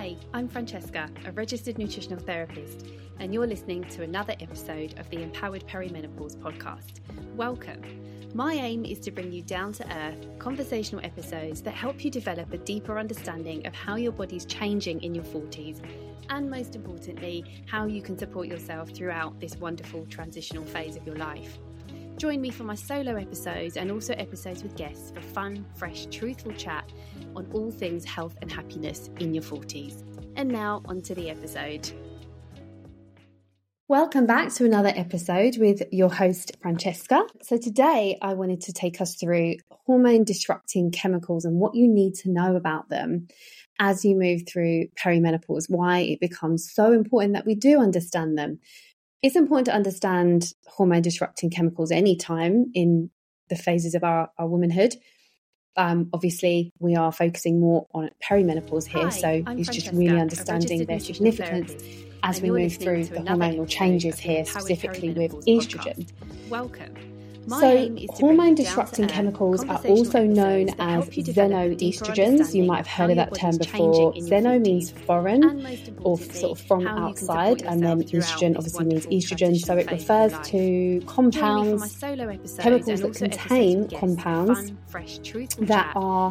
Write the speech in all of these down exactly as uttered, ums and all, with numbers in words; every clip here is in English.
Hi, I'm Francesca, a registered nutritional therapist, and you're listening to another episode of the Empowered Perimenopause podcast. Welcome. My aim is to bring you down-to-earth, conversational episodes that help you develop a deeper understanding of how your body's changing in your forties, and most importantly, how you can support yourself throughout this wonderful transitional phase of your life. Join me for my solo episodes and also episodes with guests for fun, fresh, truthful chat on all things health and happiness in your forties. And now on to the episode. Welcome back to another episode with your host, Francesca. So today I wanted to take us through hormone disrupting chemicals and what you need to know about them as you move through perimenopause, why it becomes so important that we do understand them. It's important to understand hormone disrupting chemicals anytime in the phases of our, our womanhood. Um, obviously, we are focusing more on perimenopause here, Hi, so I'm it's Francesca, just really understanding their significance as we move through the hormonal changes here, specifically with estrogen. Podcast. Welcome. My So hormone-disrupting chemicals are also known as xenoestrogens. You might have heard of that term before. Xeno means foreign or sort of from outside, and then estrogen obviously means estrogen. So it refers to compounds, chemicals that contain compounds that are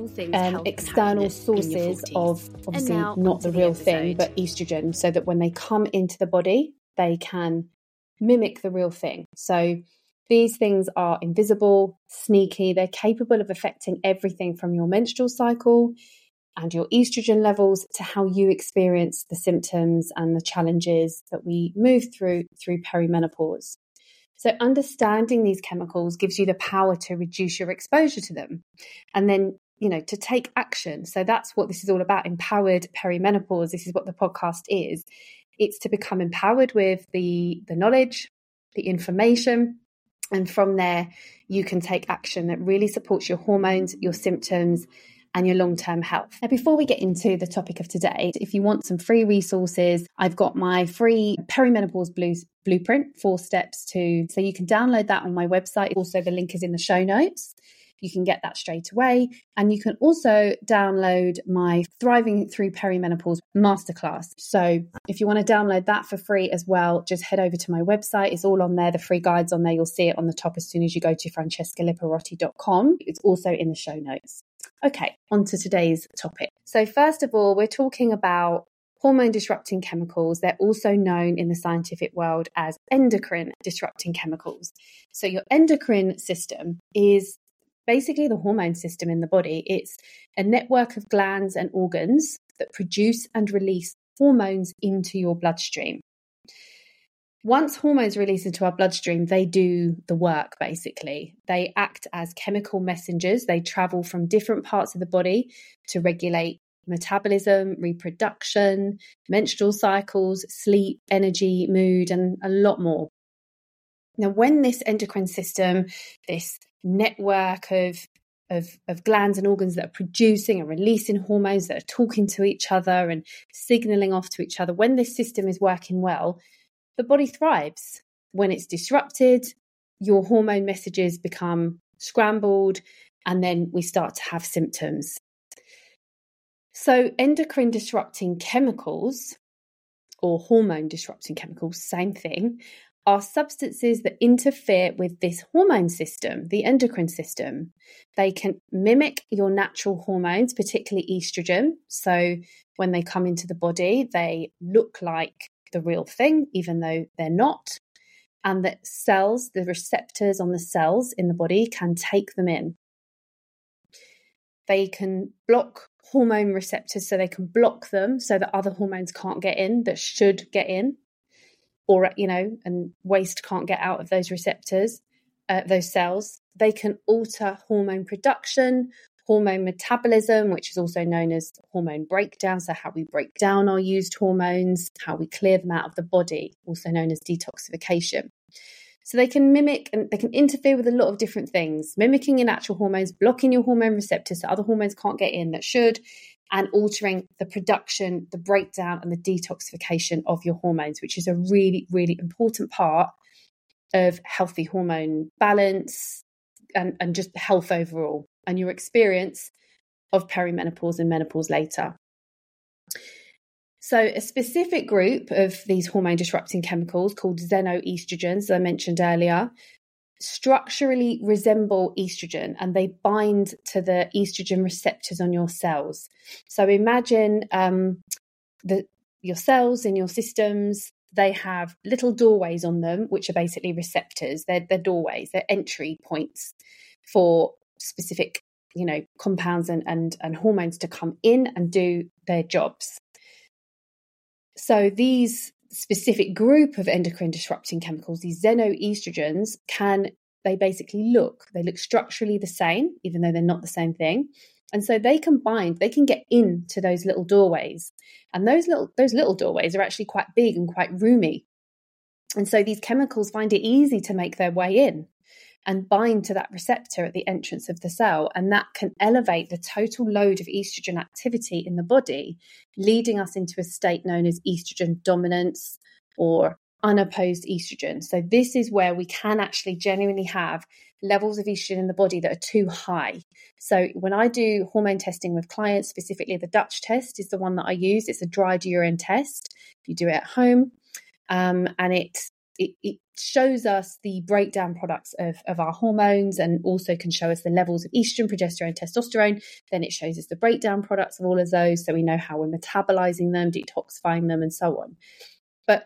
um, external sources of obviously not the real thing, but estrogen, so that when they come into the body, they can mimic the real thing. So these things are invisible, sneaky. They're capable of affecting everything from your menstrual cycle and your estrogen levels to how you experience the symptoms and the challenges that we move through through perimenopause. So understanding these chemicals gives you the power to reduce your exposure to them and then, you know, to take action. So that's what this is all about, empowered perimenopause. This is what the podcast is. It's to become empowered with the, the knowledge, the information, and from there, you can take action that really supports your hormones, your symptoms, and your long-term health. Now, before we get into the topic of today, if you want some free resources, I've got my free perimenopause blues, blueprint, four steps to, so you can download that on my website. Also, the link is in the show notes. You can get that straight away. And you can also download my Thriving Through Perimenopause Masterclass. So if you want to download that for free as well, just head over to my website. It's all on there. The free guide's on there. You'll see it on the top as soon as you go to francesca liparotti dot com. It's also in the show notes. Okay, on to today's topic. So first of all, we're talking about hormone disrupting chemicals. They're also known in the scientific world as endocrine disrupting chemicals. So your endocrine system is basically the hormone system in the body. It's a network of glands and organs that produce and release hormones into your bloodstream. Once hormones release into our bloodstream, they do the work, basically. They act as chemical messengers. They travel from different parts of the body to regulate metabolism, reproduction, menstrual cycles, sleep, energy, mood, and a lot more. Now, when this endocrine system, this network of, of, of glands and organs that are producing and releasing hormones, that are talking to each other and signaling off to each other, when this system is working well, the body thrives. When it's disrupted, your hormone messages become scrambled, and then we start to have symptoms. So endocrine disrupting chemicals, or hormone disrupting chemicals, same thing, are substances that interfere with this hormone system, the endocrine system. They can mimic your natural hormones, particularly estrogen. So when they come into the body, they look like the real thing, even though they're not. And that cells, the receptors on the cells in the body, can take them in. They can block hormone receptors, so they can block them so that other hormones can't get in that should get in. Or, you know, and waste can't get out of those receptors, uh, those cells. They can alter hormone production, hormone metabolism, which is also known as hormone breakdown. So how we break down our used hormones, how we clear them out of the body, also known as detoxification. So they can mimic and they can interfere with a lot of different things, mimicking your natural hormones, blocking your hormone receptors so other hormones can't get in that should, and altering the production, the breakdown and the detoxification of your hormones, which is a really, really important part of healthy hormone balance and, and just health overall and your experience of perimenopause and menopause later. So a specific group of these hormone disrupting chemicals called xenoestrogens, as I mentioned earlier, structurally resemble estrogen, and they bind to the estrogen receptors on your cells. So imagine um, the your cells in your systems, they have little doorways on them, which are basically receptors. They're, they're doorways, they're entry points for specific, you know, compounds and, and, and hormones to come in and do their jobs. So these specific group of endocrine disrupting chemicals, these xenoestrogens, can, they basically look, they look structurally the same, even though they're not the same thing. And so they can bind, they can get into those little doorways. And those little those little doorways are actually quite big and quite roomy. And so these chemicals find it easy to make their way in and bind to that receptor at the entrance of the cell. And that can elevate the total load of estrogen activity in the body, leading us into a state known as estrogen dominance or unopposed estrogen. So this is where we can actually genuinely have levels of estrogen in the body that are too high. So when I do hormone testing with clients, specifically the Dutch test is the one that I use. It's a dried urine test. You do it at home, um, and it, it it shows us the breakdown products of, of our hormones, and also can show us the levels of estrogen, progesterone, testosterone. Then it shows us the breakdown products of all of those, so we know how we're metabolizing them, detoxifying them, and so on. But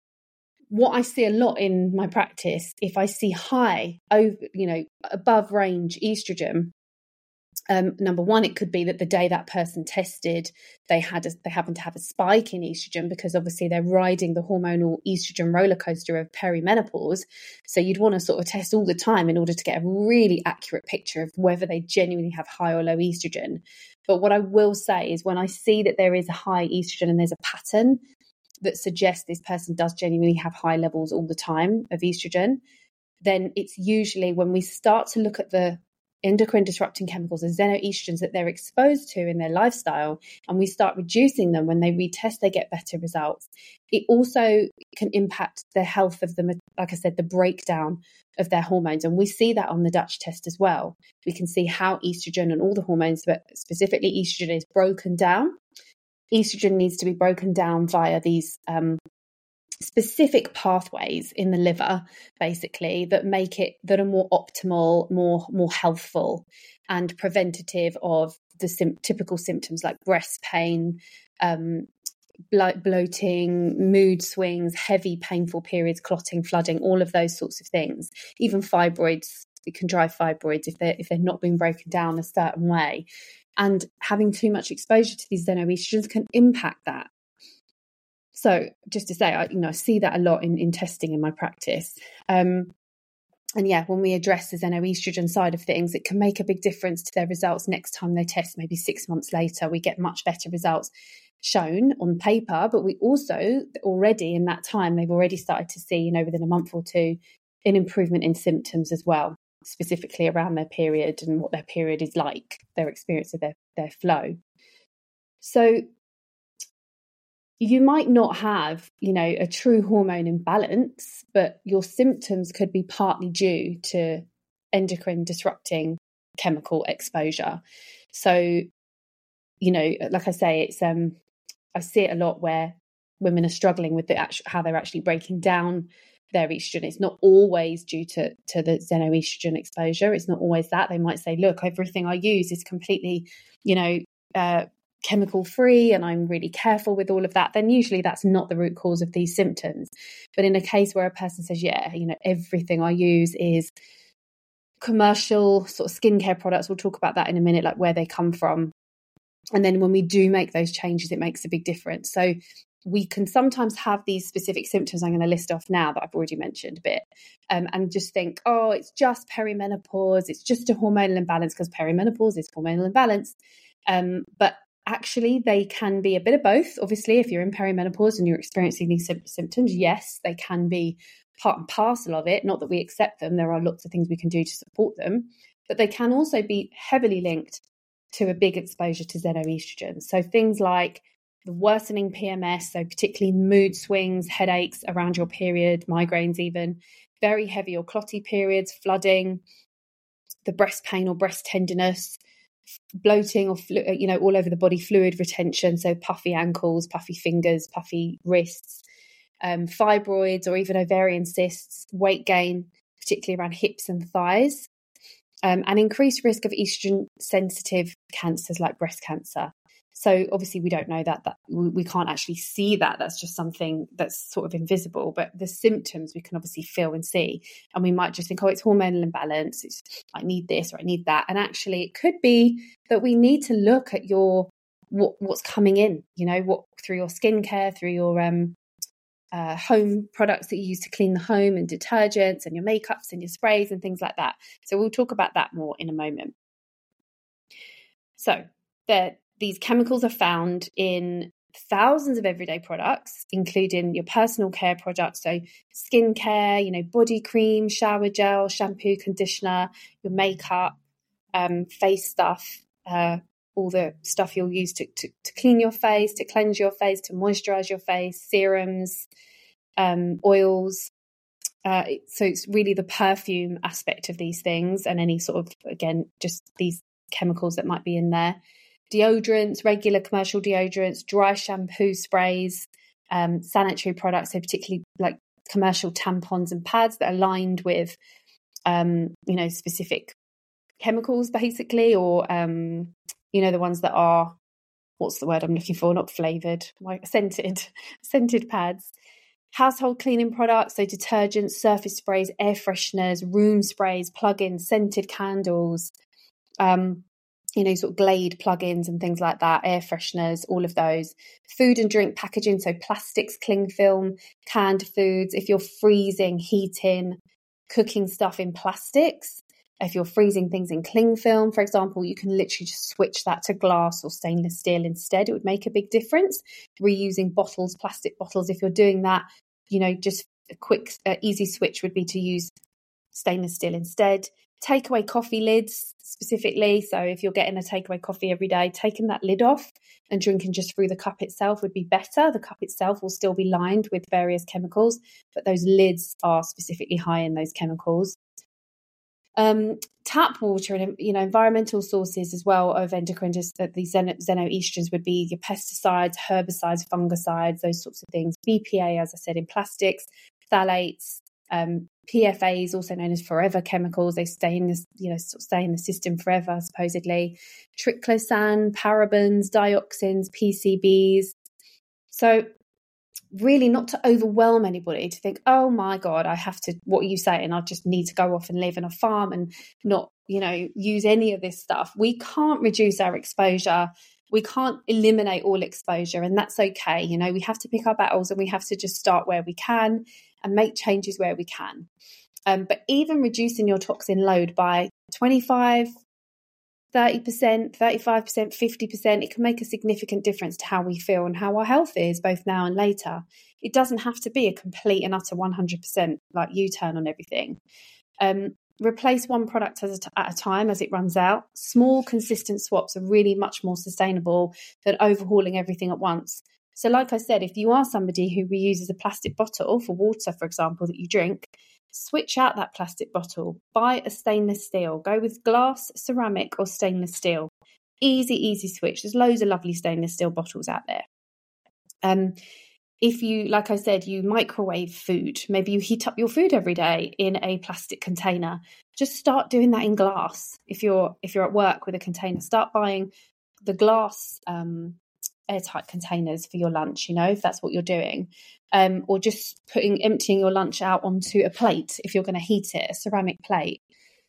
what I see a lot in my practice, if I see high, over, you know, above range estrogen, um, number one, it could be that the day that person tested, they had a, they happened to have a spike in estrogen, because obviously they're riding the hormonal estrogen roller coaster of perimenopause. So you'd want to sort of test all the time in order to get a really accurate picture of whether they genuinely have high or low estrogen. But what I will say is, when I see that there is a high estrogen and there's a pattern that suggests this person does genuinely have high levels all the time of estrogen, then it's usually when we start to look at the endocrine disrupting chemicals and xenoestrogens that they're exposed to in their lifestyle, and we start reducing them. When they retest, they get better results. It also can impact the health of the, like I said, the breakdown of their hormones. And we see that on the Dutch test as well. We can see how estrogen and all the hormones, but specifically estrogen, is broken down. Estrogen needs to be broken down via these um, specific pathways in the liver, basically, that make it, that are more optimal, more more healthful and preventative of the sim- typical symptoms like breast pain, um, blo- bloating, mood swings, heavy painful periods, clotting, flooding, all of those sorts of things. Even fibroids, it can drive fibroids if they're if they're not being broken down a certain way. And having too much exposure to these xenoestrogens can impact that. So just to say, I, you know, I see that a lot in, in testing in my practice. Um, and yeah, when we address the xenoestrogen side of things, it can make a big difference to their results next time they test. Maybe six months later, we get much better results shown on paper, but we also already in that time, they've already started to see, you know, within a month or two, an improvement in symptoms as well, specifically around their period and what their period is like, their experience of their, their flow. So you might not have, you know, a true hormone imbalance, but your symptoms could be partly due to endocrine disrupting chemical exposure. So, you know, like I say, it's um, I see it a lot where women are struggling with the actual, how they're actually breaking down their estrogen. It's not always due to, to the xenoestrogen exposure. It's not always that. They might say, look, everything I use is completely, you know, uh, chemical free, and I'm really careful with all of that. Then usually that's not the root cause of these symptoms. But in a case where a person says, yeah, you know, everything I use is commercial sort of skincare products, we'll talk about that in a minute, like where they come from. And then when we do make those changes, it makes a big difference. So we can sometimes have these specific symptoms I'm going to list off now that I've already mentioned a bit, um, and just think, oh, it's just perimenopause, it's just a hormonal imbalance, because perimenopause is hormonal imbalance. Um, but actually, they can be a bit of both. Obviously, if you're in perimenopause and you're experiencing these sy- symptoms, yes, they can be part and parcel of it. Not that we accept them. There are lots of things we can do to support them, but they can also be heavily linked to a big exposure to xenoestrogen. So things like the worsening P M S, so particularly mood swings, headaches around your period, migraines even, very heavy or clotty periods, flooding, the breast pain or breast tenderness, bloating or, you know, all over the body, fluid retention, so puffy ankles, puffy fingers, puffy wrists, um, fibroids or even ovarian cysts, weight gain, particularly around hips and thighs, um, and increased risk of estrogen-sensitive cancers like breast cancer. So obviously we don't know that, that we can't actually see that. That's just something that's sort of invisible. But the symptoms we can obviously feel and see. And we might just think, oh, it's hormonal imbalance. It's, I need this or I need that. And actually it could be that we need to look at your what, what's coming in, you know, what through your skincare, through your um, uh, home products that you use to clean the home and detergents and your makeups and your sprays and things like that. So we'll talk about that more in a moment. So there. These chemicals are found in thousands of everyday products, including your personal care products, so skincare, you know, body cream, shower gel, shampoo, conditioner, your makeup, um, face stuff, uh, all the stuff you'll use to, to, to clean your face, to cleanse your face, to moisturize your face, serums, um, oils. Uh, so it's really the perfume aspect of these things and any sort of, again, just these chemicals that might be in there. Deodorants, regular commercial deodorants, dry shampoo sprays, um, sanitary products, so particularly like commercial tampons and pads that are lined with, um, you know, specific chemicals basically, or, um, you know, the ones that are, what's the word I'm looking for? Not flavoured, like scented, scented pads. Household cleaning products, so detergents, surface sprays, air fresheners, room sprays, plug-ins, scented candles, um, you know, sort of Glade plugins and things like that, air fresheners, all of those. Food and drink packaging, so plastics, cling film, canned foods. If you're freezing, heating, cooking stuff in plastics, if you're freezing things in cling film, for example, you can literally just switch that to glass or stainless steel instead. It would make a big difference. Reusing bottles, plastic bottles, if you're doing that, you know, just a quick, uh, easy switch would be to use stainless steel instead. Takeaway coffee lids specifically. So if you're getting a takeaway coffee every day, taking that lid off and drinking just through the cup itself would be better. The cup itself will still be lined with various chemicals, but those lids are specifically high in those chemicals. Um, tap water and, you know, environmental sources as well of endocrine, just uh, these xeno- xenoestrogens would be your pesticides, herbicides, fungicides, those sorts of things. B P A, as I said, in plastics, phthalates, um, P F As, also known as forever chemicals. They stay in this, you know, sort of stay in the system forever, supposedly. Triclosan, parabens, dioxins, P C Bs. So really not to overwhelm anybody to think, oh my God, I have to, what are you saying? I just need to go off and live in a farm and not, you know, use any of this stuff. We can't reduce our exposure. We can't eliminate all exposure, and that's okay. You know, we have to pick our battles and we have to just start where we can and make changes where we can. Um, but even reducing your toxin load by twenty-five, thirty percent, thirty-five percent, fifty percent, it can make a significant difference to how we feel and how our health is, both now and later. It doesn't have to be a complete and utter one hundred percent like U-turn on everything. Um, replace one product at a, t- at a time as it runs out. Small, consistent swaps are really much more sustainable than overhauling everything at once. So like I said, if you are somebody who reuses a plastic bottle for water, for example, that you drink, switch out that plastic bottle. Buy a stainless steel. Go with glass, ceramic, or stainless steel. Easy, easy switch. There's loads of lovely stainless steel bottles out there. Um, if you, like I said, you microwave food, maybe you heat up your food every day in a plastic container. Just start doing that in glass. If you're if you're at work with a container, start buying the glass um, airtight containers for your lunch. You know, if that's what you're doing. Um, or just putting emptying your lunch out onto a plate if you're going to heat it, a ceramic plate.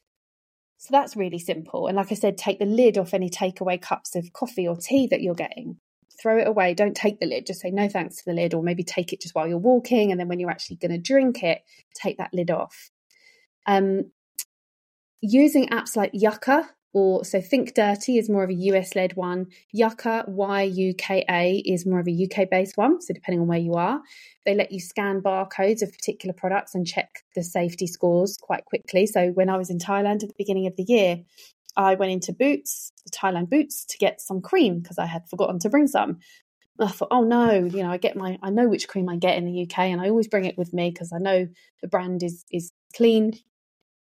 So that's really simple. And like I said, take the lid off any takeaway cups of coffee or tea that you're getting. Throw it away. Don't take the lid. Just say no thanks to the lid, or maybe take it just while you're walking. And then when you're actually going to drink it, take that lid off. Um, using apps like Yuka, or so Think Dirty is more of a U S-led one. Yuka, Y U K A, is more of a U K-based one. So depending on where you are, they let you scan barcodes of particular products and check the safety scores quite quickly. So when I was in Thailand at the beginning of the year, I went into Boots, the Thailand Boots, to get some cream because I had forgotten to bring some. And I thought, oh no, you know, I get my, I know which cream I get in the U K, and I always bring it with me because I know the brand is is clean.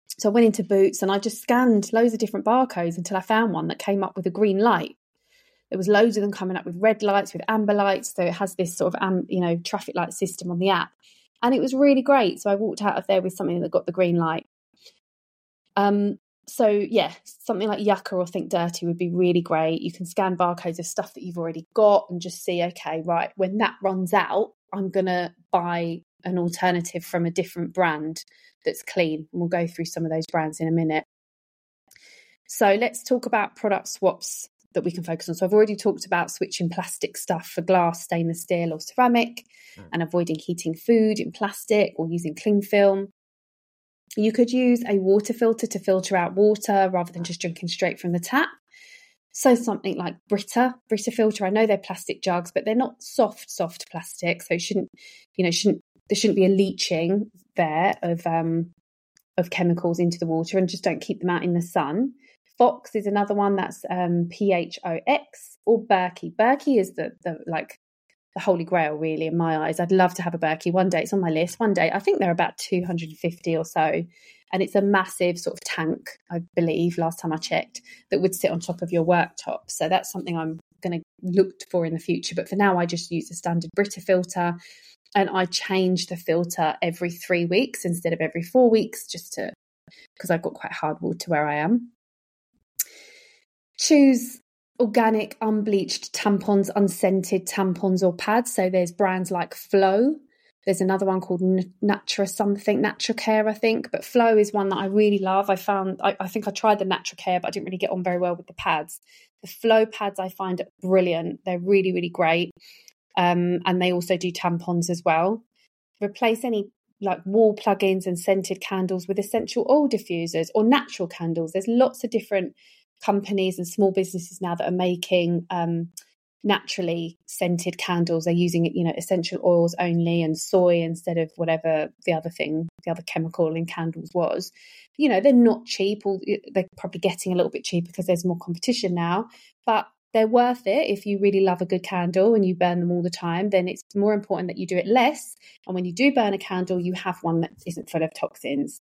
So I went into Boots and I just scanned loads of different barcodes until I found one that came up with a green light. There was loads of them coming up with red lights, with amber lights. So it has this sort of, um, you know, traffic light system on the app. And it was really great. So I walked out of there with something that got the green light. Um, so yeah, something like Yucca or Think Dirty would be really great. You can scan barcodes of stuff that you've already got and just see, okay, right, when that runs out, I'm going to buy an alternative from a different brand that's clean. And we'll go through some of those brands in a minute. So let's talk about product swaps that we can focus on. So I've already talked about switching plastic stuff for glass, stainless steel or ceramic, mm. and avoiding heating food in plastic or using cling film. You could use a water filter to filter out water rather than just drinking straight from the tap. So something like Brita, Brita filter. I know they're plastic jugs, but they're not soft, soft plastic. So it shouldn't, you know, shouldn't there shouldn't be a leaching there of um of chemicals into the water, and just don't keep them out in the sun. Fox is another one, that's um, P H O X, or Berkey. Berkey is the, the like the holy grail, really, in my eyes. I'd love to have a Berkey one day. It's on my list. One day, I think they're about two hundred fifty or so, and it's a massive sort of tank, I believe, last time I checked, that would sit on top of your worktop. So that's something I'm going to look for in the future. But for now, I just use a standard Brita filter, and I change the filter every three weeks instead of every four weeks, just to because I've got quite hard water where I am. Choose organic, unbleached tampons, unscented tampons or pads. So there's brands like Flow. There's another one called Natura something, Natura Care, I think. But Flow is one that I really love. I found, I, I think I tried the Natura Care, but I didn't really get on very well with the pads. The Flow pads I find brilliant. They're really, really great. Um, and they also do tampons as well. Replace any like wall plugins and scented candles with essential oil diffusers or natural candles. There's lots of different companies and small businesses now that are making um, naturally scented candles. They're using, you know, essential oils only and soy instead of whatever the other thing, the other chemical in candles was. You know, they're not cheap, or they're probably getting a little bit cheaper because there's more competition now, but they're worth it. If you really love a good candle and you burn them all the time, then it's more important that you do it less. And when you do burn a candle, you have one that isn't full of toxins.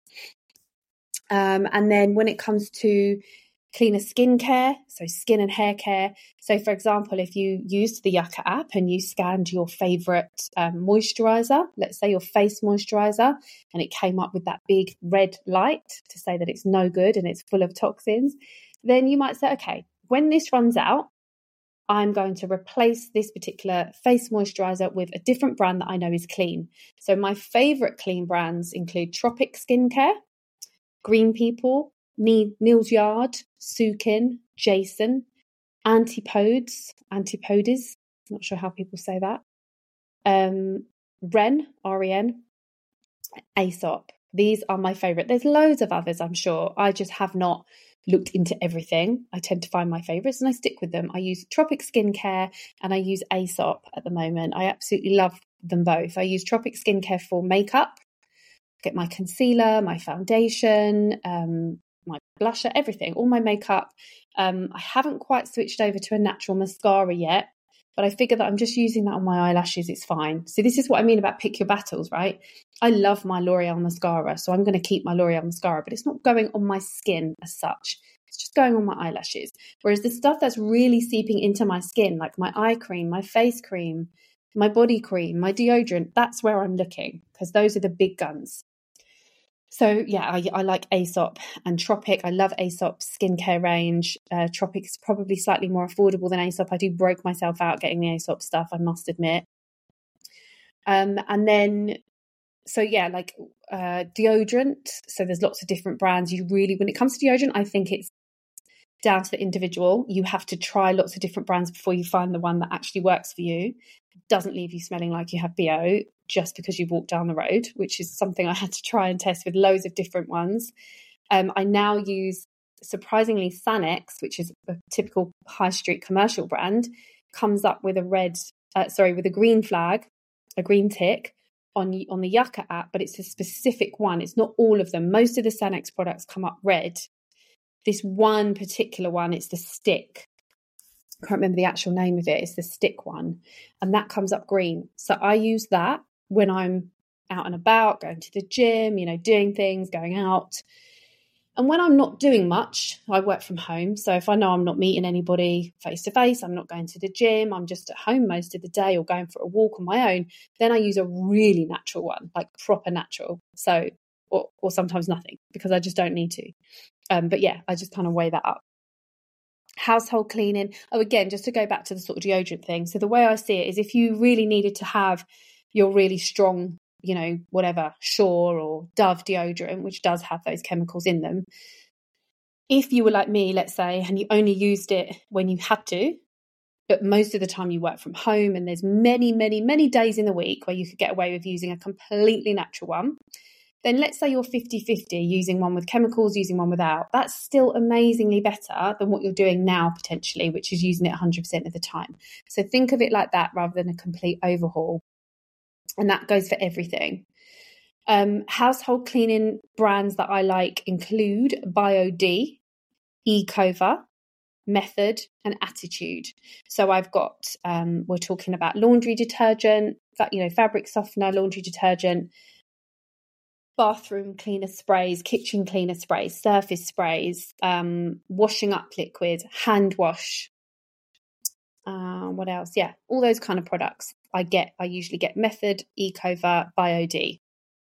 Um, and then when it comes to cleaner skincare, so skin and hair care. So for example, if you used the Yucca app and you scanned your favorite um, moisturizer, let's say your face moisturizer, and it came up with that big red light to say that it's no good and it's full of toxins, then you might say, okay, when this runs out, I'm going to replace this particular face moisturizer with a different brand that I know is clean. So my favorite clean brands include Tropic Skincare, Green People, Neal's Yard, Sukin, Jason, Antipodes, Antipodes, not sure how people say that, um, Ren, R E N, Aesop. These are my favourite. There's loads of others, I'm sure. I just have not looked into everything. I tend to find my favourites and I stick with them. I use Tropic Skincare and I use Aesop at the moment. I absolutely love them both. I use Tropic Skincare for makeup, get my concealer, my foundation, um, my blusher, everything, all my makeup. Um, I haven't quite switched over to a natural mascara yet, but I figure that I'm just using that on my eyelashes. It's fine. So this is what I mean about pick your battles, right? I love my L'Oreal mascara, so I'm going to keep my L'Oreal mascara, but it's not going on my skin as such. It's just going on my eyelashes. Whereas the stuff that's really seeping into my skin, like my eye cream, my face cream, my body cream, my deodorant, that's where I'm looking, because those are the big guns. So yeah, I, I like Aesop and Tropic. I love Aesop's skincare range. Uh, Tropic is probably slightly more affordable than Aesop. I do broke myself out getting the Aesop stuff, I must admit. Um, and then, so yeah, like uh, deodorant. So there's lots of different brands. You really, when it comes to deodorant, I think it's down to the individual. You have to try lots of different brands before you find the one that actually works for you. It doesn't leave you smelling like you have B O just because you've walked down the road, which is something I had to try and test with loads of different ones. Um, I now use, surprisingly, Sanex, which is a typical high street commercial brand, comes up with a red, uh, sorry, with a green flag, a green tick on, on the Yucca app, but it's a specific one. It's not all of them. Most of the Sanex products come up red. This one particular one, it's the stick. I can't remember the actual name of it. It's the stick one. And that comes up green. So I use that when I'm out and about, going to the gym, you know, doing things, going out. And when I'm not doing much, I work from home. So if I know I'm not meeting anybody face to face, I'm not going to the gym, I'm just at home most of the day or going for a walk on my own, then I use a really natural one, like proper natural. So, or, or sometimes nothing, because I just don't need to. Um, but yeah, I just kind of weigh that up. Household cleaning. Oh, again, just to go back to the sort of deodorant thing. So the way I see it is, if you really needed to have your really strong, you know, whatever, Shore or Dove deodorant, which does have those chemicals in them, if you were like me, let's say, and you only used it when you had to, but most of the time you work from home, and there's many, many, many days in the week where you could get away with using a completely natural one, then let's say you're fifty-fifty, using one with chemicals, using one without. That's still amazingly better than what you're doing now, potentially, which is using it one hundred percent of the time. So think of it like that rather than a complete overhaul. And that goes for everything. Um, household cleaning brands that I like include Bio-D, Ecova, Method, and Attitude. So I've got, um, we're talking about laundry detergent, you know, fabric softener, laundry detergent, bathroom cleaner sprays, kitchen cleaner sprays, surface sprays, um, washing up liquid, hand wash. Uh, what else? Yeah, all those kind of products I get. I usually get Method, Ecova, Bio-D.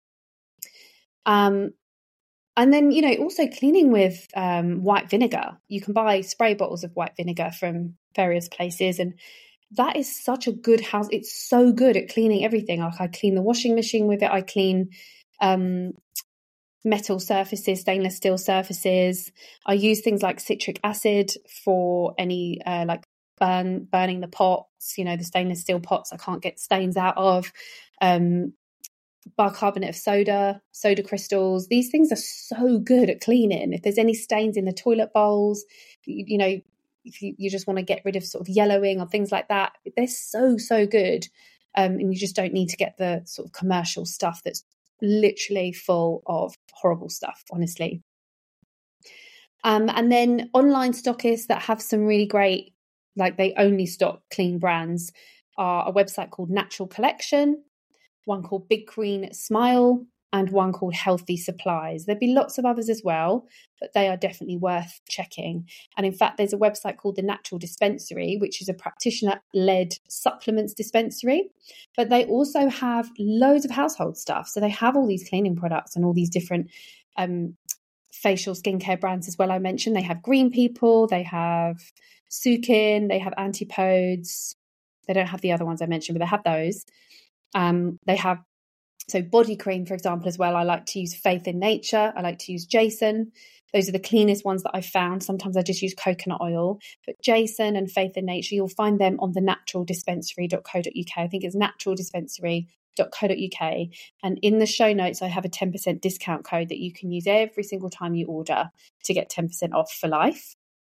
Um, and then, you know, also cleaning with um, white vinegar. You can buy spray bottles of white vinegar from various places, and that is such a good house. It's so good at cleaning everything. Like I clean the washing machine with it. I clean um, metal surfaces, stainless steel surfaces. I use things like citric acid for any uh, like burn burning the pots, you know, the stainless steel pots I can't get stains out of. Um, bicarbonate of soda, soda crystals. These things are so good at cleaning. If there's any stains in the toilet bowls, you, you know, if you, you just want to get rid of sort of yellowing or things like that, they're so, so good. Um, and you just don't need to get the sort of commercial stuff that's literally full of horrible stuff, honestly. Um, and then online stockists that have some really great, like they only stock clean brands, are a website called Natural Collection, one called Big Green Smile, and one called Healthy Supplies. There'd be lots of others as well, but they are definitely worth checking. And in fact, there's a website called The Natural Dispensary, which is a practitioner-led supplements dispensary, but they also have loads of household stuff. So they have all these cleaning products and all these different um, facial skincare brands as well. I mentioned they have Green People, they have Sukin, they have Antipodes. They don't have the other ones I mentioned, but they have those. Um, they have, so body cream, for example, as well. I like to use Faith in Nature. I like to use Jason. Those are the cleanest ones that I've found. Sometimes I just use coconut oil, but Jason and Faith in Nature, you'll find them on the natural dispensary dot co dot uk. I think it's natural dispensary dot co dot uk. And in the show notes, I have a ten percent discount code that you can use every single time you order to get ten percent off for life.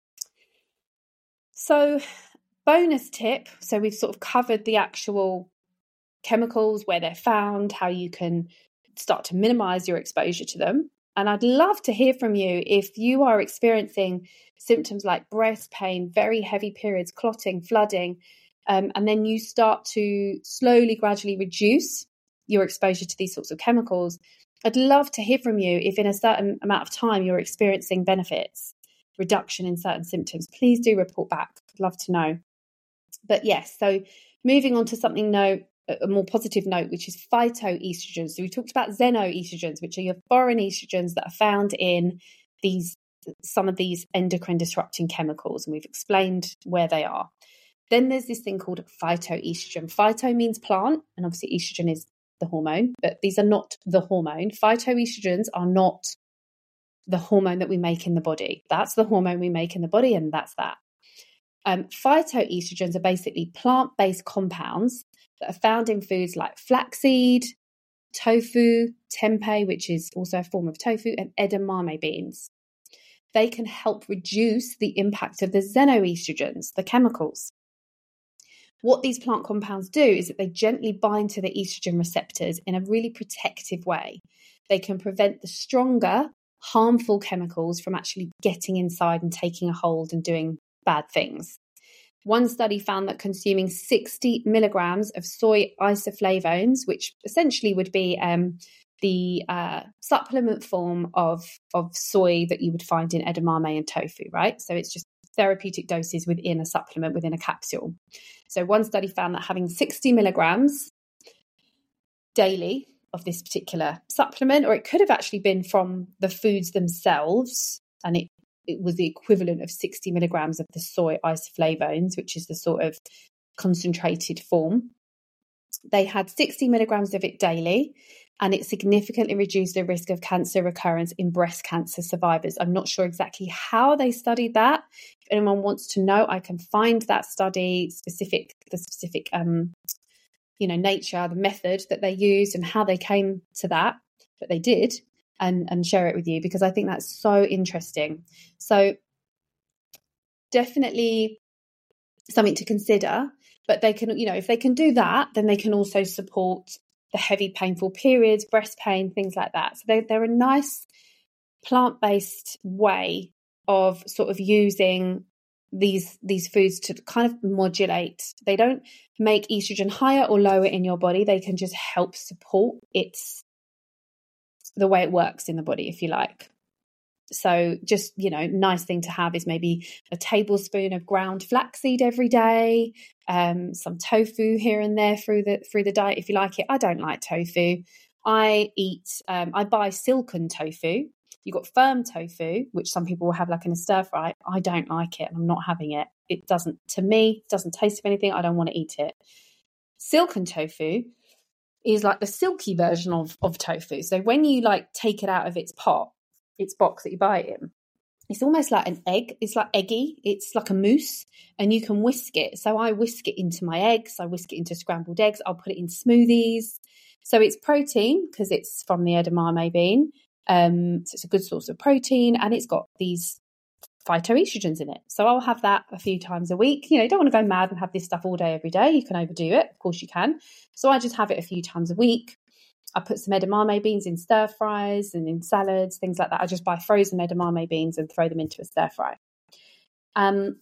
So bonus tip. So we've sort of covered the actual chemicals, where they're found, how you can start to minimize your exposure to them. And I'd love to hear from you if you are experiencing symptoms like breast pain, very heavy periods, clotting, flooding, um, and then you start to slowly, gradually reduce your exposure to these sorts of chemicals. I'd love to hear from you if in a certain amount of time you're experiencing benefits, reduction in certain symptoms. Please do report back. I'd love to know. But yes, so moving on to something no, a more positive note, which is phytoestrogens. So we talked about xenoestrogens, which are your foreign estrogens that are found in these some of these endocrine disrupting chemicals, and we've explained where they are. Then there's this thing called phytoestrogen. Phyto means plant, and obviously estrogen is the hormone, but these are not the hormone. Phytoestrogens are not the hormone that we make in the body. That's the hormone we make in the body, and that's that. Um, phytoestrogens are basically plant-based compounds that are found in foods like flaxseed, tofu, tempeh, which is also a form of tofu, and edamame beans. They can help reduce the impact of the xenoestrogens, the chemicals. What these plant compounds do is that they gently bind to the estrogen receptors in a really protective way. They can prevent the stronger, harmful chemicals from actually getting inside and taking a hold and doing bad things. One study found that consuming sixty milligrams of soy isoflavones, which essentially would be um, the uh, supplement form of, of soy that you would find in edamame and tofu, right? So it's just therapeutic doses within a supplement, within a capsule. So one study found that having sixty milligrams daily of this particular supplement, or it could have actually been from the foods themselves, and it, it was the equivalent of sixty milligrams of the soy isoflavones, which is the sort of concentrated form. They had sixty milligrams of it daily, and it significantly reduced the risk of cancer recurrence in breast cancer survivors. I'm not sure exactly how they studied that. If anyone wants to know, I can find that study, specific, the specific um, you know, nature, the method that they used and how they came to that, but they did, and, and share it with you, because I think that's so interesting. So definitely something to consider, but they can, you know, if they can do that, then they can also support the heavy painful periods, breast pain, things like that. So they, they're a nice plant-based way of sort of using these these foods to kind of modulate. They don't make estrogen higher or lower in your body. They can just help support its the way it works in the body, if you like. So just, you know, nice thing to have is maybe a tablespoon of ground flaxseed every day, um, some tofu here and there through the through the diet if you like it. I don't like tofu. I eat, um, I buy silken tofu. You've got firm tofu, which some people will have like in a stir fry. I don't like it and I'm not having it. It doesn't, to me, it doesn't taste of anything. I don't want to eat it. Silken tofu is like the silky version of, of tofu. So when you like take it out of its pot, its box that you buy it in, it's almost like an egg. It's like eggy. It's like a mousse, and you can whisk it. So I whisk it into my eggs. I whisk it into scrambled eggs. I'll put it in smoothies. So it's protein because it's from the edamame bean. Um, so it's a good source of protein, and it's got these phytoestrogens in it. So I'll have that a few times a week. You know, you don't want to go mad and have this stuff all day, every day. You can overdo it. Of course you can. So I just have it a few times a week. I put some edamame beans in stir fries and in salads, things like that. I just buy frozen edamame beans and throw them into a stir fry. Um,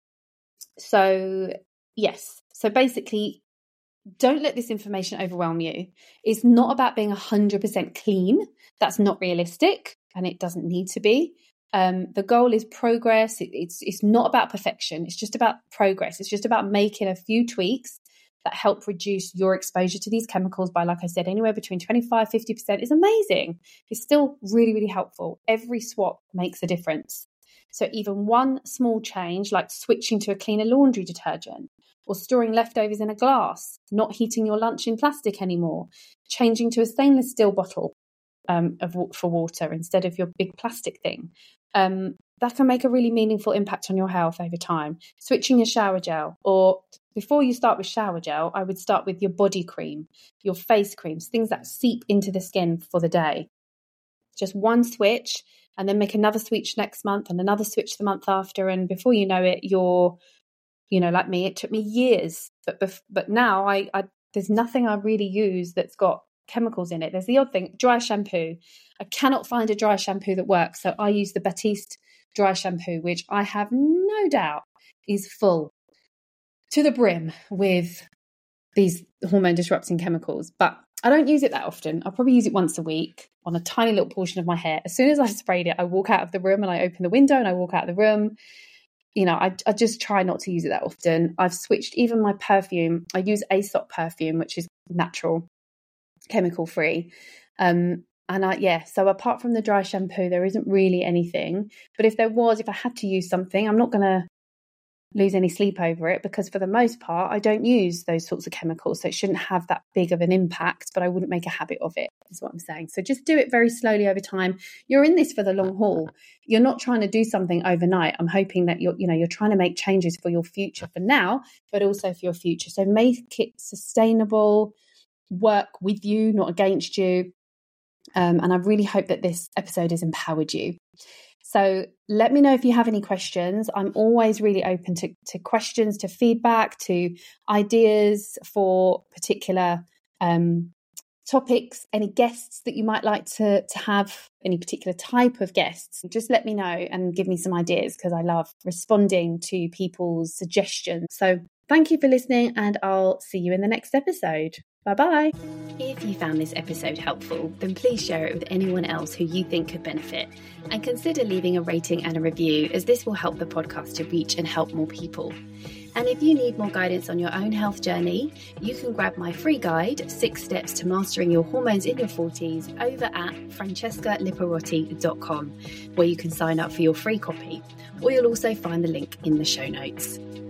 so yes, so basically, don't let this information overwhelm you. It's not about being one hundred percent clean. That's not realistic, and it doesn't need to be. Um, the goal is progress. It, it's it's not about perfection. It's just about progress. It's just about making a few tweaks that help reduce your exposure to these chemicals by, like I said, anywhere between twenty-five, fifty percent is amazing. It's still really, really helpful. Every swap makes a difference. So even one small change, like switching to a cleaner laundry detergent, or storing leftovers in a glass, not heating your lunch in plastic anymore, changing to a stainless steel bottle um, of, for water instead of your big plastic thing, um, that can make a really meaningful impact on your health over time. Switching your shower gel, or before you start with shower gel, I would start with your body cream, your face creams, things that seep into the skin for the day. Just one switch, and then make another switch next month and another switch the month after. And before you know it, you're, you know, like me, it took me years. But bef- but now I, I there's nothing I really use that's got chemicals in it. There's the odd thing, dry shampoo. I cannot find a dry shampoo that works. So I use the Batiste dry shampoo, which I have no doubt is full to the brim with these hormone disrupting chemicals. But I don't use it that often. I'll probably use it once a week on a tiny little portion of my hair. As soon as I sprayed it, I walk out of the room and I open the window and I walk out of the room. You know, I, I just try not to use it that often. I've switched even my perfume. I use Aesop perfume, which is natural, chemical free. Um, and I, yeah, so apart from the dry shampoo, there isn't really anything. But if there was, if I had to use something, I'm not going to lose any sleep over it, because for the most part, I don't use those sorts of chemicals. So it shouldn't have that big of an impact, but I wouldn't make a habit of it, is what I'm saying. So just do it very slowly over time. You're in this for the long haul. You're not trying to do something overnight. I'm hoping that you're, you know, you're trying to make changes for your future for now, but also for your future. So make it sustainable, work with you, not against you. Um, and I really hope that this episode has empowered you. So let me know if you have any questions. I'm always really open to, to questions, to feedback, to ideas for particular um, topics, any guests that you might like to, to have, any particular type of guests. Just let me know and give me some ideas, because I love responding to people's suggestions. So Thank you for listening, and I'll see you in the next episode. Bye-bye. If you found this episode helpful, then please share it with anyone else who you think could benefit. And consider leaving a rating and a review, as this will help the podcast to reach and help more people. And if you need more guidance on your own health journey, you can grab my free guide, Six Steps to Mastering Your Hormones in Your forties, over at francesca liparotti dot com, where you can sign up for your free copy. Or you'll also find the link in the show notes.